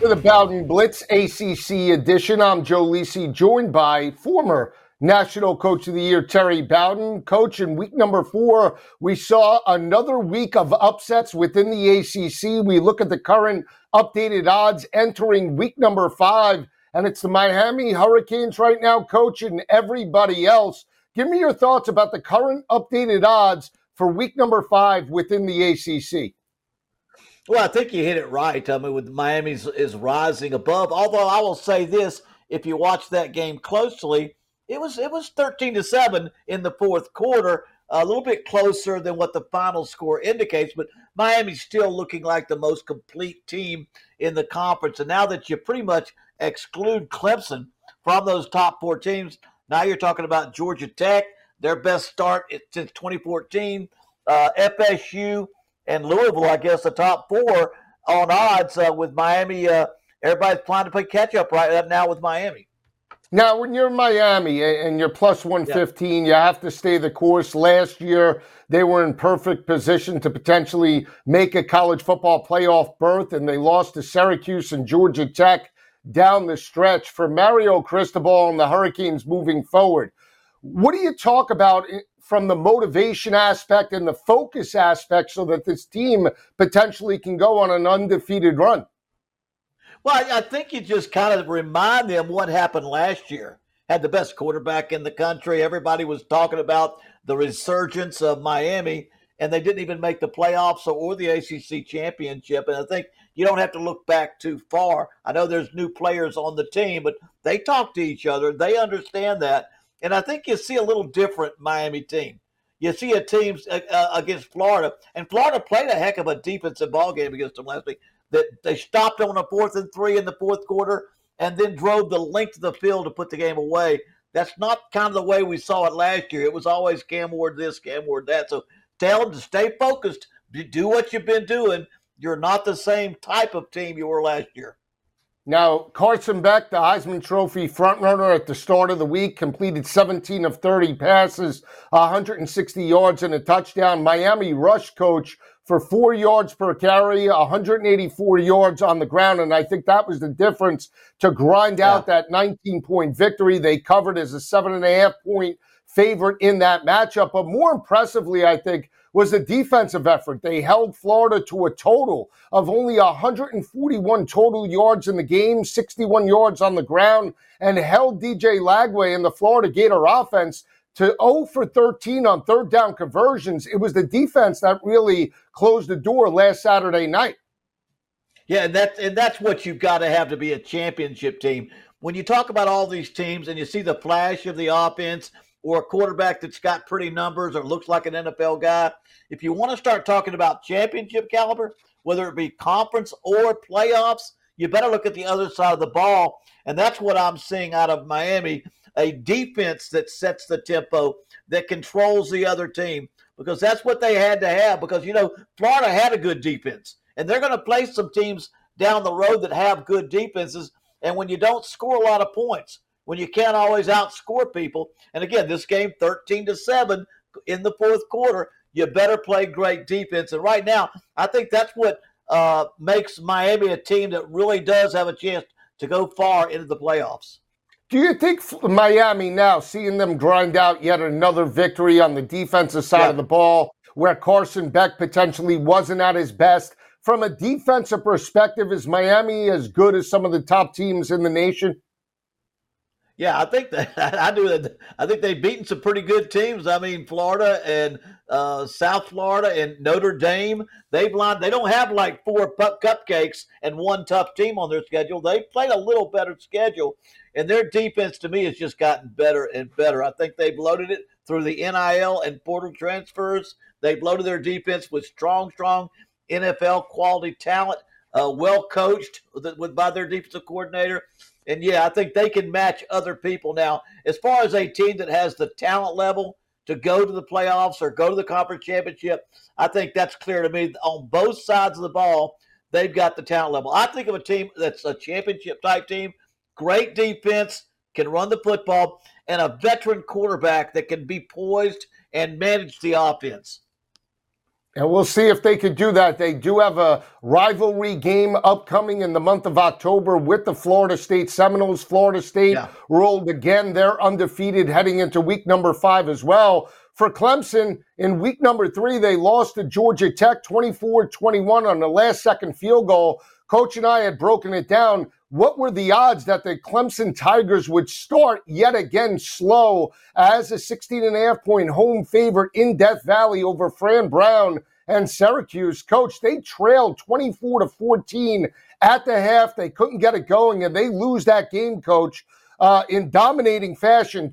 to the Bowden Blitz ACC edition. I'm Joe Lisi, joined by former National Coach of the Year Terry Bowden. Coach, in week number 4, we saw another week of upsets within the ACC. We look at the current updated odds entering week number 5, and it's the Miami Hurricanes right now, Coach, and everybody else. Give me your thoughts about the current updated odds for week number 5 within the ACC. Well, I think you hit it right. I mean, with Miami is rising above. Although I will say this: if you watch that game closely, it was 13-7 in the fourth quarter, a little bit closer than what the final score indicates. But Miami's still looking like the most complete team in the conference. And now that you pretty much exclude Clemson from those top 4 teams, now you're talking about Georgia Tech, their best start since 2014, FSU. And Louisville, I guess, the top 4 on odds with Miami. Everybody's trying to play catch-up right now with Miami. Now, when you're Miami and you're plus 115, You have to stay the course. Last year, they were in perfect position to potentially make a college football playoff berth, and they lost to Syracuse and Georgia Tech down the stretch. For Mario Cristobal and the Hurricanes moving forward, what do you talk about from the motivation aspect and the focus aspect so that this team potentially can go on an undefeated run? Well, I think you just kind of remind them what happened last year. Had the best quarterback in the country. Everybody was talking about the resurgence of Miami, and they didn't even make the playoffs or the ACC championship. And I think you don't have to look back too far. I know there's new players on the team, but they talk to each other. They understand that. And I think you see a little different Miami team. You see a team against Florida, and Florida played a heck of a defensive ball game against them last week. That they stopped on a 4th and 3 in the fourth quarter, and then drove the length of the field to put the game away. That's not kind of the way we saw it last year. It was always Cam Ward this, Cam Ward that. So tell them to stay focused. Do what you've been doing. You're not the same type of team you were last year. Now, Carson Beck, the Heisman Trophy frontrunner at the start of the week, completed 17 of 30 passes, 160 yards and a touchdown. Miami rush coach for 4 yards per carry, 184 yards on the ground, and I think that was the difference to grind out that 19-point victory. They covered as a 7.5-point favorite in that matchup, but more impressively, I think, was the defensive effort. They held Florida to a total of only 141 total yards in the game, 61 yards on the ground, and held DJ Lagway and the Florida Gator offense to 0 for 13 on third down conversions. It was the defense that really closed the door last Saturday night. Yeah, and that's what you've got to have to be a championship team. When you talk about all these teams and you see the flash of the offense, or a quarterback that's got pretty numbers or looks like an NFL guy, if you want to start talking about championship caliber, whether it be conference or playoffs, you better look at the other side of the ball. And that's what I'm seeing out of Miami, a defense that sets the tempo, that controls the other team, because that's what they had to have. Because, Florida had a good defense, and they're going to play some teams down the road that have good defenses. And when you don't score a lot of points, when you can't always outscore people. And again, this game 13-7 in the fourth quarter, you better play great defense. And right now, I think that's what makes Miami a team that really does have a chance to go far into the playoffs. Do you think Miami now, seeing them grind out yet another victory on the defensive side of the ball, where Carson Beck potentially wasn't at his best, from a defensive perspective, is Miami as good as some of the top teams in the nation? Yeah, I think I do. I think they've beaten some pretty good teams. I mean, Florida and South Florida and Notre Dame. They don't have like 4 cupcakes and one tough team on their schedule. They've played a little better schedule, and their defense to me has just gotten better and better. I think they've loaded it through the NIL and portal transfers. They've loaded their defense with strong NFL quality talent, well coached by their defensive coordinator. And, I think they can match other people now. As far as a team that has the talent level to go to the playoffs or go to the conference championship, I think that's clear to me. On both sides of the ball, they've got the talent level. I think of a team that's a championship-type team, great defense, can run the football, and a veteran quarterback that can be poised and manage the offense. And we'll see if they could do that. They do have a rivalry game upcoming in the month of October with the Florida State Seminoles. Florida State rolled again. They're undefeated heading into week number 5 as well. For Clemson, in week number 3, they lost to Georgia Tech 24-21 on the last second field goal. Coach and I had broken it down. What were the odds that the Clemson Tigers would start yet again slow as a 16.5-point home favorite in Death Valley over Fran Brown and Syracuse? Coach, they trailed 24-14 at the half. They couldn't get it going, and they lose that game, Coach, in dominating fashion,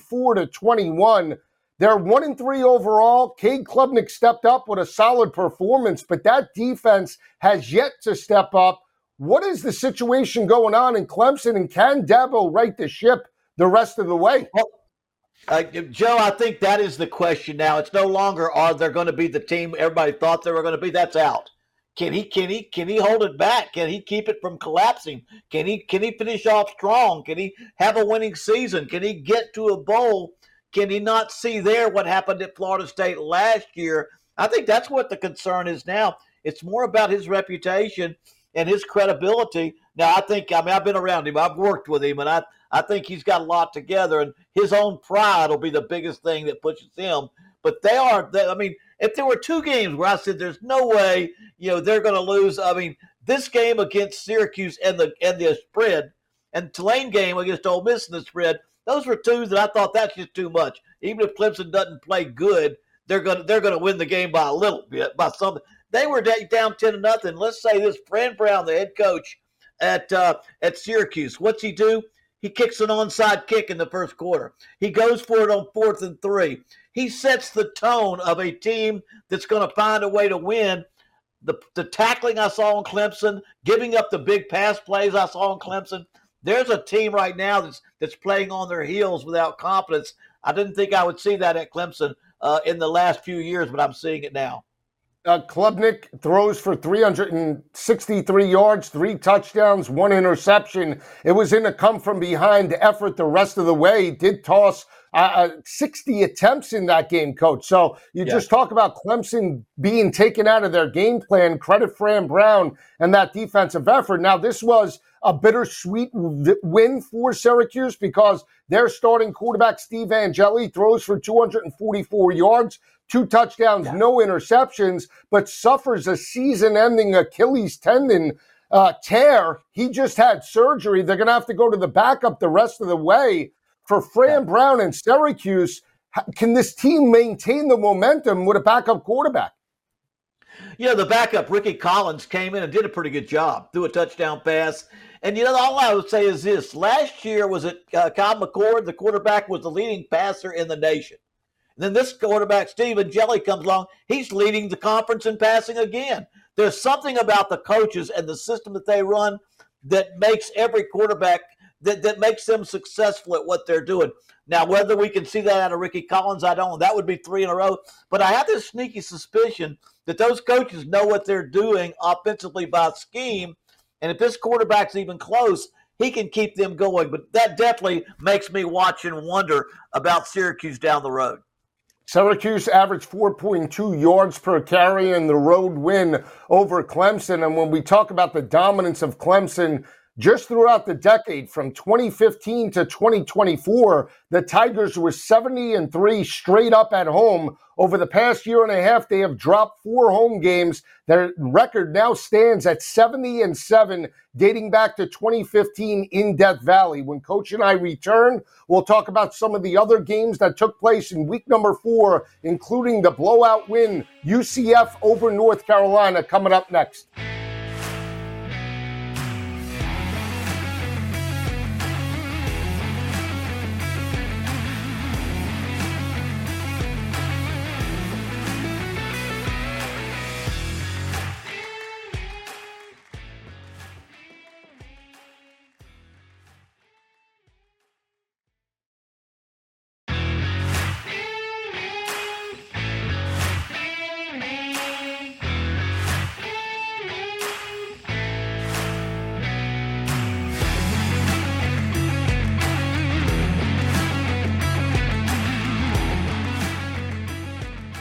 34-21. They're 1-3 overall. Cade Klubnik stepped up with a solid performance, but that defense has yet to step up. What is the situation going on in Clemson, and can Dabo right the ship the rest of the way? Well, Joe, I think that is the question now. It's no longer are they going to be the team everybody thought they were going to be. That's out. Can he hold it back? Can he keep it from collapsing? Can he finish off strong? Can he have a winning season? Can he get to a bowl? Can he not see there what happened at Florida State last year? I think that's what the concern is now. It's more about his reputation and his credibility. Now, I've been around him. I've worked with him, and I think he's got a lot together, and his own pride will be the biggest thing that pushes him. But if there were 2 games where I said there's no way, they're going to lose, this game against Syracuse and the spread, and Tulane game against Ole Miss and the spread, those were 2 that I thought that's just too much. Even if Clemson doesn't play good, they're going to win the game by a little bit, by something. They were down 10-0. Let's say this Fran Brown, the head coach at Syracuse, what's he do? He kicks an onside kick in the first quarter. He goes for it on 4th and 3. He sets the tone of a team that's going to find a way to win. The tackling I saw in Clemson, giving up the big pass plays I saw in Clemson. There's a team right now that's playing on their heels without confidence. I didn't think I would see that at Clemson in the last few years, but I'm seeing it now. Klubnik throws for 363 yards, 3 touchdowns, 1 interception. It was in a come-from-behind effort the rest of the way. Did toss 60 attempts in that game, Coach. So you just talk about Clemson being taken out of their game plan. Credit Fran Brown and that defensive effort. Now, this was a bittersweet win for Syracuse because their starting quarterback, Steve Angeli, throws for 244 yards, 2 touchdowns, no interceptions, but suffers a season-ending Achilles tendon tear. He just had surgery. They're going to have to go to the backup the rest of the way. For Fran Brown and Syracuse, can this team maintain the momentum with a backup quarterback? The backup, Ricky Collins, came in and did a pretty good job, threw a touchdown pass. And, all I would say is this. Last year was it Kyle McCord, the quarterback, was the leading passer in the nation. And then this quarterback, Steve Angeli, comes along. He's leading the conference in passing again. There's something about the coaches and the system that they run that makes every quarterback, that makes them successful at what they're doing. Now, whether we can see that out of Ricky Collins, I don't know. That would be 3 in a row. But I have this sneaky suspicion that those coaches know what they're doing offensively by scheme. And if this quarterback's even close, he can keep them going. But that definitely makes me watch and wonder about Syracuse down the road. Syracuse averaged 4.2 yards per carry in the road win over Clemson. And when we talk about the dominance of Clemson just throughout the decade, from 2015 to 2024, the Tigers were 70-3 straight up at home. Over the past year and a half, they have dropped 4 home games. Their record now stands at 70-7, dating back to 2015 in Death Valley. When Coach and I return, we'll talk about some of the other games that took place in week number 4, including the blowout win, UCF over North Carolina, coming up next.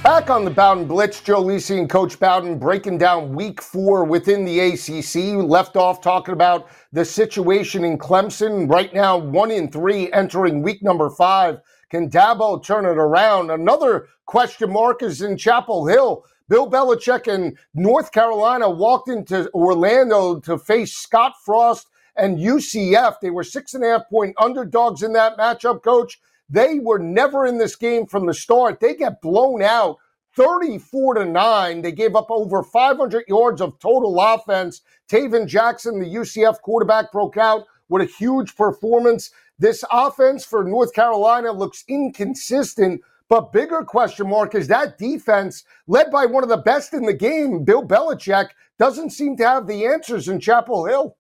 Back on the Bowden Blitz, Joe Lisi and Coach Bowden breaking down week 4 within the ACC. Left off talking about the situation in Clemson. Right now, 1-3 entering week number 5. Can Dabo turn it around? Another question mark is in Chapel Hill. Bill Belichick and North Carolina walked into Orlando to face Scott Frost and UCF. They were 6.5-point underdogs in that matchup, Coach. They were never in this game from the start. They get blown out 34-9. They gave up over 500 yards of total offense. Taven Jackson, the UCF quarterback, broke out with a huge performance. This offense for North Carolina looks inconsistent, but bigger question mark is that defense, led by one of the best in the game, Bill Belichick, doesn't seem to have the answers in Chapel Hill.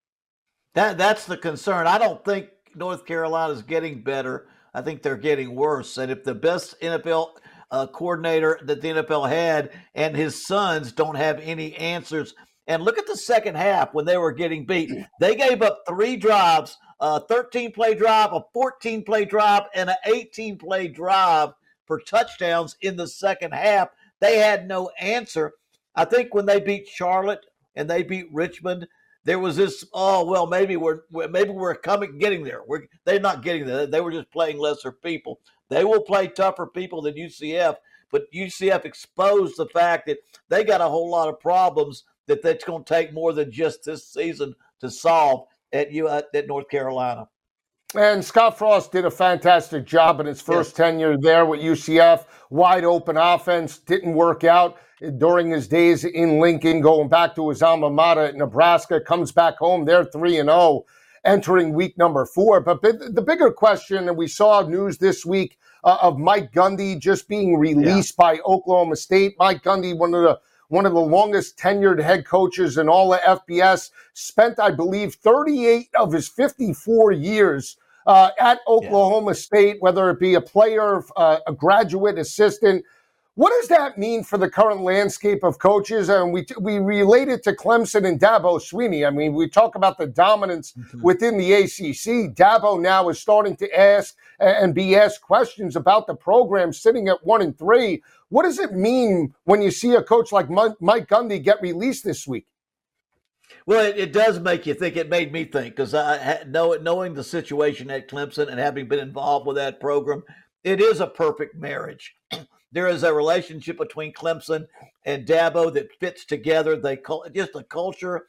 That's the concern. I don't think North Carolina's getting better. I think they're getting worse. And if the best NFL coordinator that the NFL had and his sons don't have any answers, and look at the second half when they were getting beat. They gave up 3 drives, a 13-play drive, a 14-play drive, and an 18-play drive for touchdowns in the second half. They had no answer. I think when they beat Charlotte and they beat Richmond, there was this, maybe we're getting there. They're not getting there. They were just playing lesser people. They will play tougher people than UCF, but UCF exposed the fact that they got a whole lot of problems that's going to take more than just this season to solve at North Carolina. And Scott Frost did a fantastic job in his first tenure there with UCF. Wide open offense, didn't work out during his days in Lincoln, going back to his alma mater at Nebraska, comes back home. They're 3-0 entering week number 4. But the bigger question, and we saw news this week of Mike Gundy just being released by Oklahoma State. Mike Gundy, one of the longest tenured head coaches in all of FBS, spent, I believe, 38 of his 54 years at Oklahoma State, whether it be a player, a graduate assistant. What does that mean for the current landscape of coaches? And we relate it to Clemson and Dabo Swinney. I mean, we talk about the dominance within the ACC. Dabo now is starting to ask and be asked questions about the program sitting at 1-3. What does it mean when you see a coach like Mike Gundy get released this week? Well, it does make you think. It made me think because knowing the situation at Clemson and having been involved with that program, it is a perfect marriage. There is a relationship between Clemson and Dabo that fits together. Just the culture,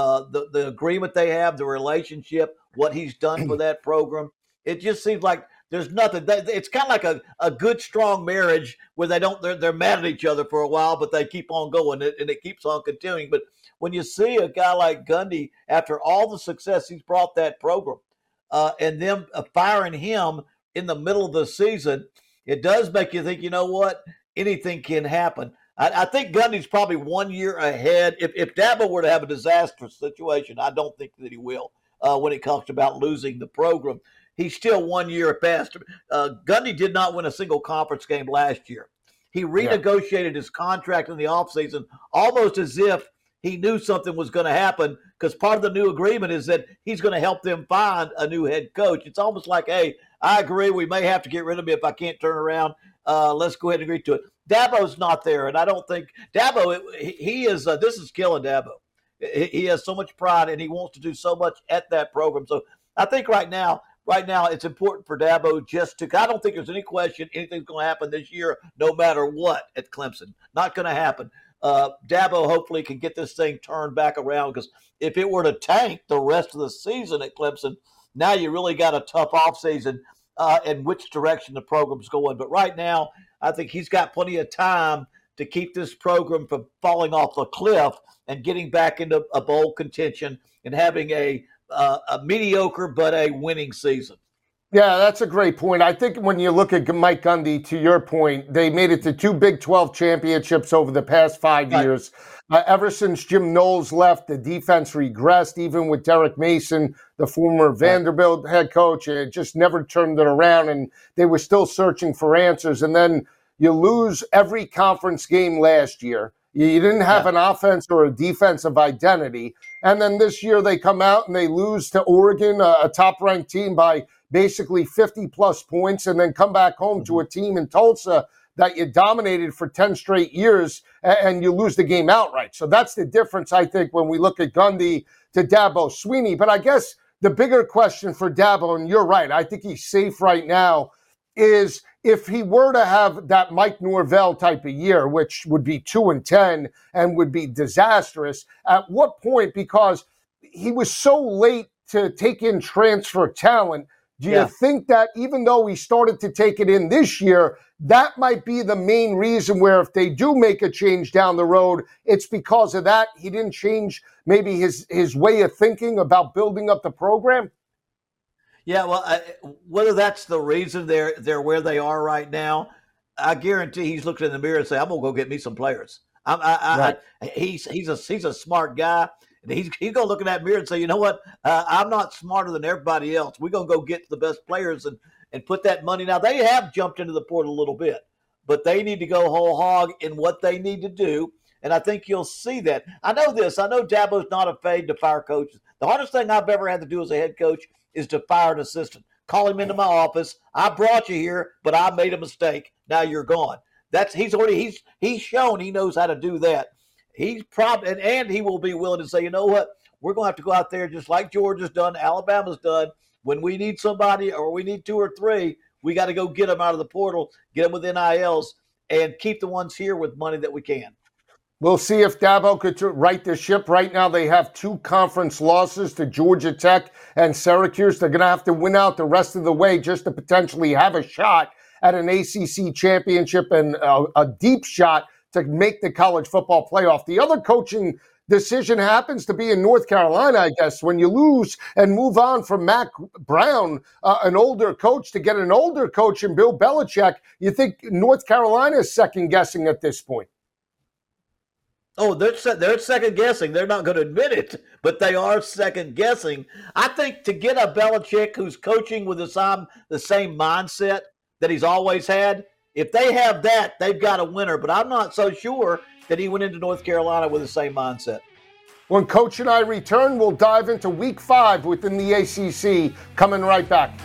the agreement they have, the relationship, what he's done for that program. It just seems like there's nothing. It's kind of like a good, strong marriage where they're mad at each other for a while, but they keep on going and it keeps on continuing. But when you see a guy like Gundy, after all the success he's brought that program, and them firing him in the middle of the season, it does make you think, you know what? Anything can happen. I think Gundy's probably 1 year ahead. If Dabo were to have a disastrous situation, I don't think that he will when it comes about losing the program. He's still 1 year past. Gundy did not win a single conference game last year. He renegotiated his contract in the offseason almost as if he knew something was going to happen because part of the new agreement is that he's going to help them find a new head coach. It's almost like, hey, I agree. We may have to get rid of me if I can't turn around. Let's go ahead and agree to it. Dabo's not there, and I don't think Dabo. He is. This is killing Dabo. He has so much pride, and he wants to do so much at that program. So I think right now, it's important for Dabo just to. I don't think there's any question anything's going to happen this year, no matter what at Clemson. Not going to happen. Dabo hopefully can get this thing turned back around because if it were to tank the rest of the season at Clemson, now you really got a tough offseason and which direction the program's going. But right now, I think he's got plenty of time to keep this program from falling off the cliff and getting back into a bowl contention and having a mediocre but a winning season. Yeah, that's a great point. I think when you look at Mike Gundy, to your point, they made it to 2 Big 12 championships over the past 5 years. Ever since Jim Knowles left, the defense regressed, even with Derek Mason, the former Vanderbilt head coach. It just never turned it around, and they were still searching for answers. And then you lose every conference game last year. You didn't have an offense or a defensive identity. And then this year they come out and they lose to Oregon, a top-ranked team, by basically 50-plus points, and then come back home to a team in Tulsa that you dominated for 10 straight years and you lose the game outright. So that's the difference, I think, when we look at Gundy to Dabo Swinney. But I guess the bigger question for Dabo, and you're right, I think he's safe right now, is if he were to have that Mike Norvell type of year, which would be 2-10 and would be disastrous, at what point, because he was so late to take in transfer talent, do you think that even though he started to take it in this year, that might be the main reason where if they do make a change down the road, it's because of that? He didn't change maybe his way of thinking about building up the program? Yeah, well, whether that's the reason they're where they are right now, I guarantee he's looking in the mirror and say, "I'm gonna go get me some players." He's a smart guy, and he's gonna look in that mirror and say, "You know what? I'm not smarter than everybody else. We're gonna go get the best players and put that money." Now they have jumped into the portal a little bit, but they need to go whole hog in what they need to do. And I think you'll see that. I know this. I know Dabo's not afraid to fire coaches. The hardest thing I've ever had to do as a head coach is to fire an assistant. Call him into my office. I brought you here, but I made a mistake. Now you're gone. He's shown he knows how to do that. He's probably and he will be willing to say, you know what, we're going to have to go out there just like Georgia's done, Alabama's done. When we need somebody or we need 2 or 3, we got to go get them out of the portal, get them with NILs, and keep the ones here with money that we can. We'll see if Dabo could right the ship. Right now, they have 2 conference losses to Georgia Tech and Syracuse. They're going to have to win out the rest of the way just to potentially have a shot at an ACC championship and a deep shot to make the college football playoff. The other coaching decision happens to be in North Carolina, I guess. When you lose and move on from Mack Brown, an older coach, to get an older coach in Bill Belichick, you think North Carolina is second-guessing at this point? Oh, they're second guessing. They're not going to admit it, but they are second guessing. I think to get a Belichick who's coaching with the same mindset that he's always had, if they have that, they've got a winner. But I'm not so sure that he went into North Carolina with the same mindset. When Coach and I return, we'll dive into Week 5 within the ACC. Coming right back.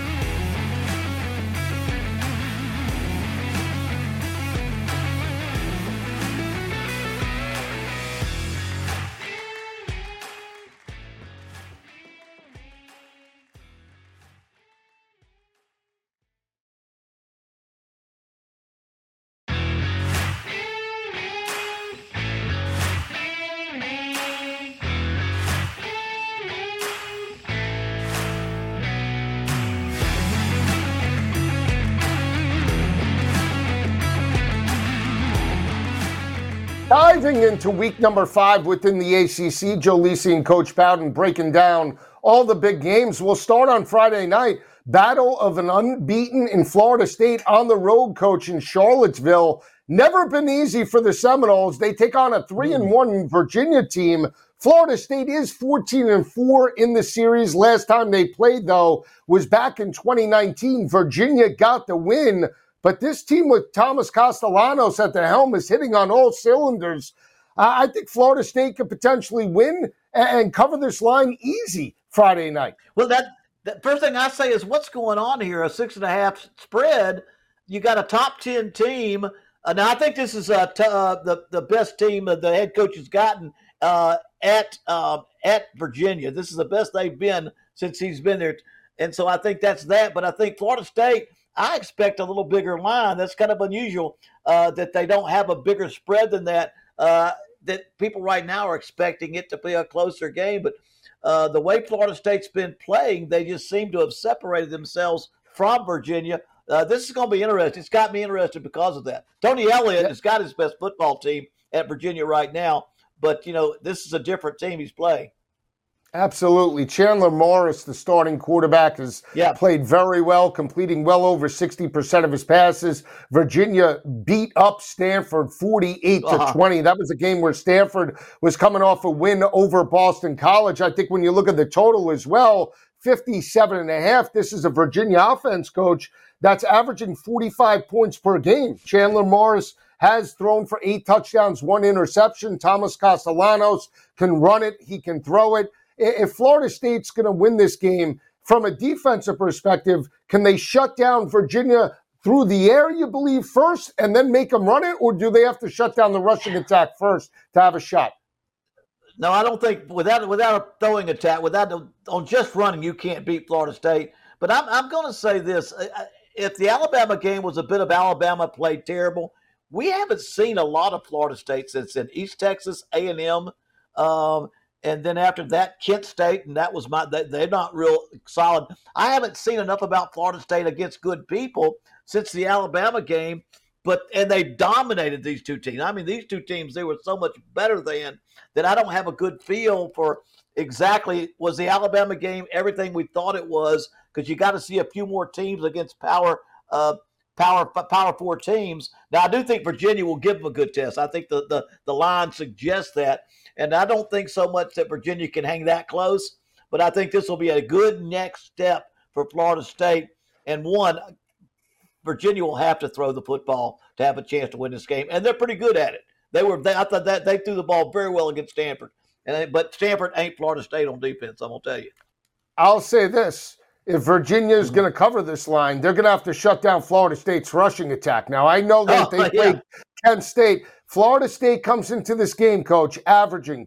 Diving into week number 5 within the ACC, Joe Lisi and Coach Bowden breaking down all the big games. We'll start on Friday night. Battle of an unbeaten in Florida State on the road, coach, in Charlottesville. Never been easy for the Seminoles. They take on a 3-1 Virginia team. Florida State is 14-4 in the series. Last time they played, though, was back in 2019. Virginia got the win. But this team with Thomas Castellanos at the helm is hitting on all cylinders. I think Florida State could potentially win and cover this line easy Friday night. Well, that first thing I say is what's going on here? A 6.5 spread. You got a top 10 team. Now, I think this is the best team that the head coach has gotten at Virginia. This is the best they've been since he's been there. And so I think that's that. But I think Florida State, I expect a little bigger line. That's kind of unusual that they don't have a bigger spread than that. That people right now are expecting it to be a closer game. But the way Florida State's been playing, they just seem to have separated themselves from Virginia. This is going to be interesting. It's got me interested because of that. Tony Elliott has got his best football team at Virginia right now. But, this is a different team he's playing. Absolutely. Chandler Morris, the starting quarterback, has played very well, completing well over 60% of his passes. Virginia beat up Stanford 48-20. That was a game where Stanford was coming off a win over Boston College. I think when you look at the total as well, 57.5. This is a Virginia offense, coach, that's averaging 45 points per game. Chandler Morris has thrown for 8 touchdowns, 1 interception. Thomas Castellanos can run it. He can throw it. If Florida State's going to win this game, from a defensive perspective, can they shut down Virginia through the air, you believe, first, and then make them run it? Or do they have to shut down the rushing attack first to have a shot? No, I don't think without a throwing attack, on just running, you can't beat Florida State. But I'm going to say this: if the Alabama game was a bit of Alabama played terrible, we haven't seen a lot of Florida State since then. East Texas, A&M, and then after that, Kent State, and that was they're not real solid. I haven't seen enough about Florida State against good people since the Alabama game. And they dominated these two teams. I mean, these two teams, they were so much better than that I don't have a good feel for exactly was the Alabama game everything we thought it was, because you got to see a few more teams against Power 4 teams. Now, I do think Virginia will give them a good test. I think the line suggests that. And I don't think so much that Virginia can hang that close, but I think this will be a good next step for Florida State. And one, Virginia will have to throw the football to have a chance to win this game, and they're pretty good at it. I thought that they threw the ball very well against Stanford, but Stanford ain't Florida State on defense. I'm gonna tell you. I'll say this: if Virginia is going to cover this line, they're going to have to shut down Florida State's rushing attack. Now, I know that they played Kent State. Florida State comes into this game, Coach, averaging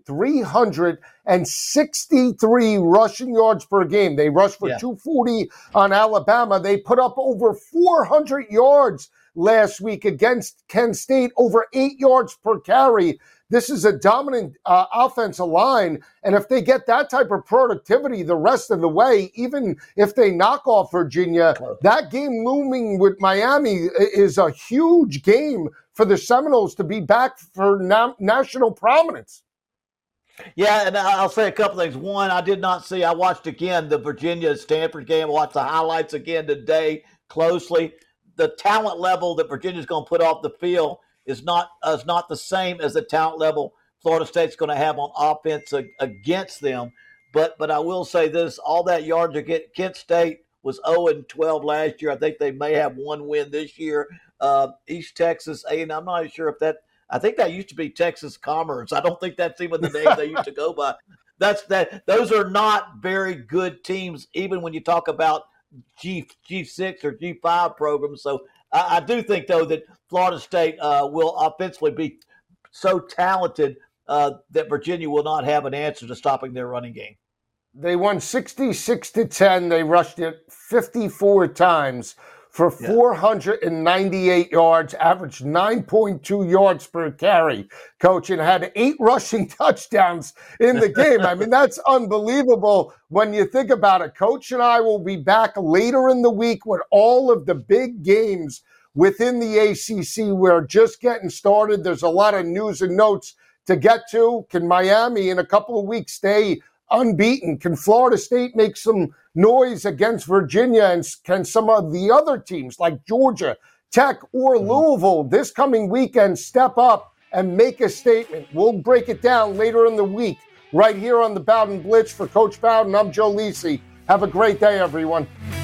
363 rushing yards per game. They rushed for 240 on Alabama. They put up over 400 yards last week against Kent State, over 8 yards per carry. This is a dominant offensive line, and if they get that type of productivity the rest of the way, even if they knock off Virginia, that game looming with Miami is a huge game for the Seminoles to be back for national prominence. Yeah, and I'll say a couple things. One, I watched again the Virginia-Stanford game. I watched the highlights again today closely. The talent level that Virginia's going to put off the field is not the same as the talent level Florida State's going to have on offense against them. But I will say this: all that yards against Kent State was 0-12 last year. I think they may have one win this year. East Texas, and I'm not sure if that. I think that used to be Texas Commerce. I don't think that's even the name they used to go by. Those are not very good teams, even when you talk about G6 or G5 programs. So I do think, though, that Florida State will offensively be so talented that Virginia will not have an answer to stopping their running game. They won 66-10. They rushed it 54 times for 498 yards, averaged 9.2 yards per carry, Coach, and had 8 rushing touchdowns in the game. I mean, that's unbelievable when you think about it. Coach and I will be back later in the week with all of the big games within the ACC. We're just getting started. There's a lot of news and notes to get to. Can Miami in a couple of weeks stay unbeaten? Can Florida State make some noise against Virginia? And can some of the other teams like Georgia Tech or Louisville this coming weekend step up and make a statement? We'll break it down later in the week right here on the Bowden Blitz. For Coach Bowden, I'm Joe Lisi. Have a great day, everyone.